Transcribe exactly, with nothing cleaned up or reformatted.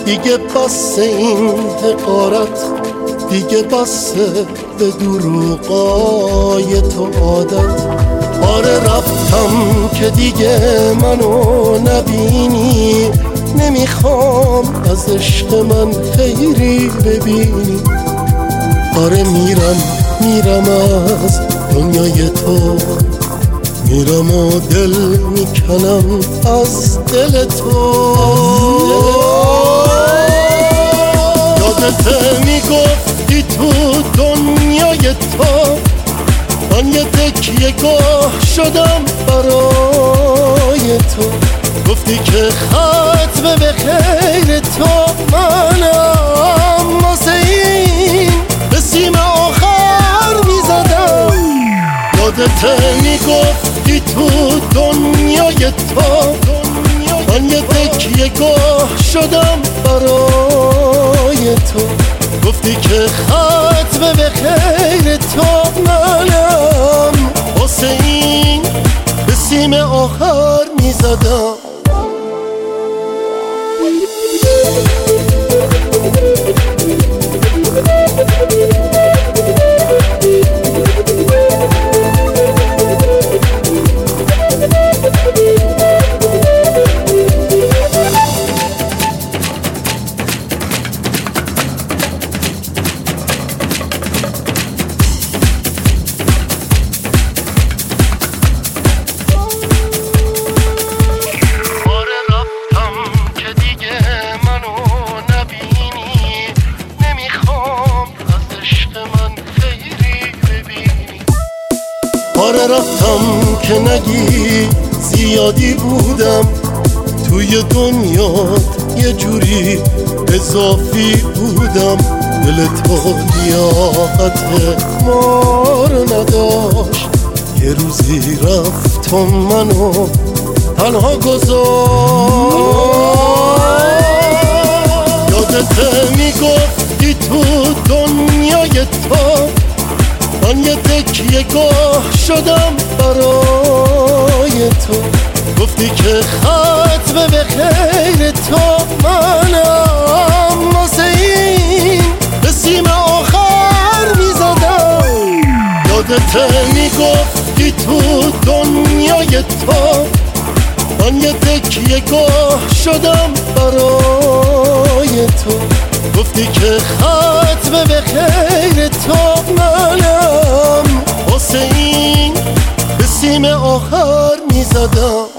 دیگه بس این حقارت، دیگه بس به دروغای تو عادت. آره رفتم که دیگه منو نبینی، نمیخوام از عشق من خیری ببینی. آره میرم میرم از دنیای تو، میرم و دل میکنم از دل تو. یادت میگفتی تو دنیای تو، من یه تکیه گاه شدم برای تو. گفتی که ختم به خیر تو منم، واسه این به سیم آخر میزدم. یادت میگفتی تو دنیای تو، من یه تکیه گاه شدم برای تو. گفتی که ختم به خیر تو منم، واسه این به سیم آخر میزدم. آره رفتم که نگی زیادی بودم توی دنیات، یه جوری اضافی بودم. دل تو لیاقت ما رو نداشت، یه روزی رفت و منو تنها گذاشت. یادت میگفتی تو دنیای تو، من یه تکیه گاه شدم برای تو. گفتی که ختم به خیر تو منم، واسه این به سیم آخر میزدم. یادت میگفتی تو دنیای تو، من یه تکیه گاه شدم برای تو. گفتی که ختم به خیر تو منم، واسه این به سیم آخر میزدم.